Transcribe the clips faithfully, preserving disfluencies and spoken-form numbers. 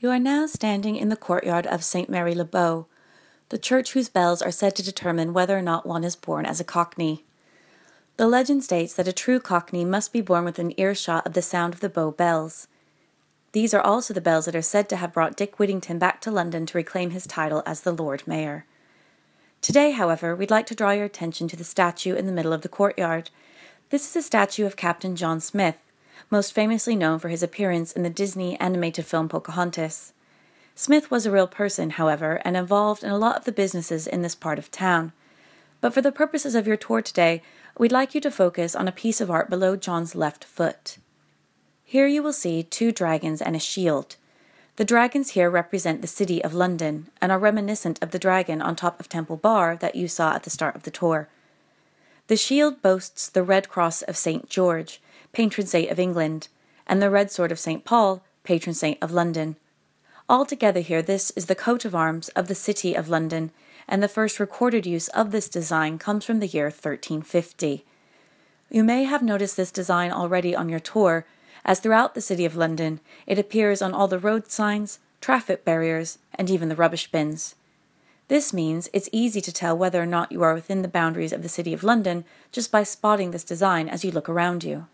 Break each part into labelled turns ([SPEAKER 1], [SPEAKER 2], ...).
[SPEAKER 1] You are now standing in the courtyard of Saint Mary Le Bow, the church whose bells are said to determine whether or not one is born as a Cockney. The legend states that a true Cockney must be born within earshot of the sound of the Bow bells. These are also the bells that are said to have brought Dick Whittington back to London to reclaim his title as the Lord Mayor. Today, however, we'd like to draw your attention to the statue in the middle of the courtyard. This is a statue of Captain John Smith, most famously known for his appearance in the Disney animated film Pocahontas. Smith was a real person, however, and involved in a lot of the businesses in this part of town. But for the purposes of your tour today, we'd like you to focus on a piece of art below John's left foot. Here you will see two dragons and a shield. The dragons here represent the city of London and are reminiscent of the dragon on top of Temple Bar that you saw at the start of the tour. The shield boasts the red cross of Saint George, patron saint of England, and the red sword of Saint Paul, patron saint of London. Altogether here, this is the coat of arms of the city of London, and the first recorded use of this design comes from the year thirteen fifty. You may have noticed this design already on your tour, as throughout the city of London, it appears on all the road signs, traffic barriers, and even the rubbish bins. This means it's easy to tell whether or not you are within the boundaries of the city of London just by spotting this design as you look around you.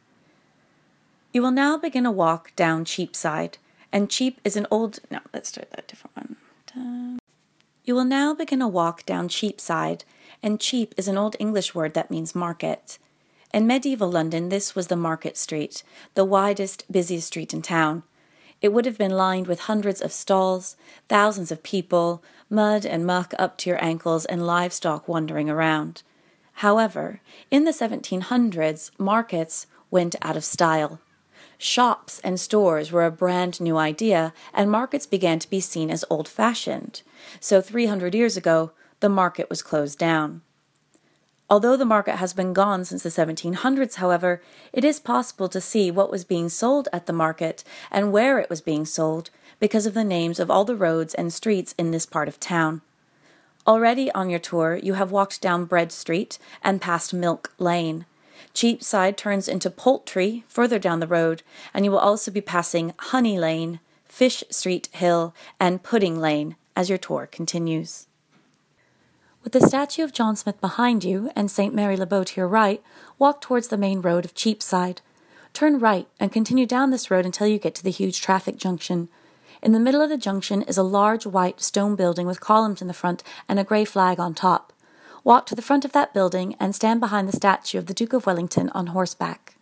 [SPEAKER 1] You will now begin a walk down Cheapside, and Cheap is an old... No, let's start that different one. Dun. You will now begin a walk down Cheapside, and Cheap is an old English word that means market. In medieval London, this was the Market Street, the widest, busiest street in town. It would have been lined with hundreds of stalls, thousands of people, mud and muck up to your ankles, and livestock wandering around. However, in the seventeen hundreds, markets went out of style. Shops and stores were a brand new idea, and markets began to be seen as old-fashioned. So three hundred years ago, the market was closed down. Although the market has been gone since the seventeen hundreds, however, it is possible to see what was being sold at the market and where it was being sold because of the names of all the roads and streets in this part of town. Already on your tour, you have walked down Bread Street and past Milk Lane. Cheapside turns into Poultry further down the road, and you will also be passing Honey Lane, Fish Street Hill, and Pudding Lane as your tour continues. With the statue of John Smith behind you and Saint Mary Le Bow to your right, walk towards the main road of Cheapside. Turn right and continue down this road until you get to the huge traffic junction. In the middle of the junction is a large white stone building with columns in the front and a grey flag on top. Walk to the front of that building and stand behind the statue of the Duke of Wellington on horseback.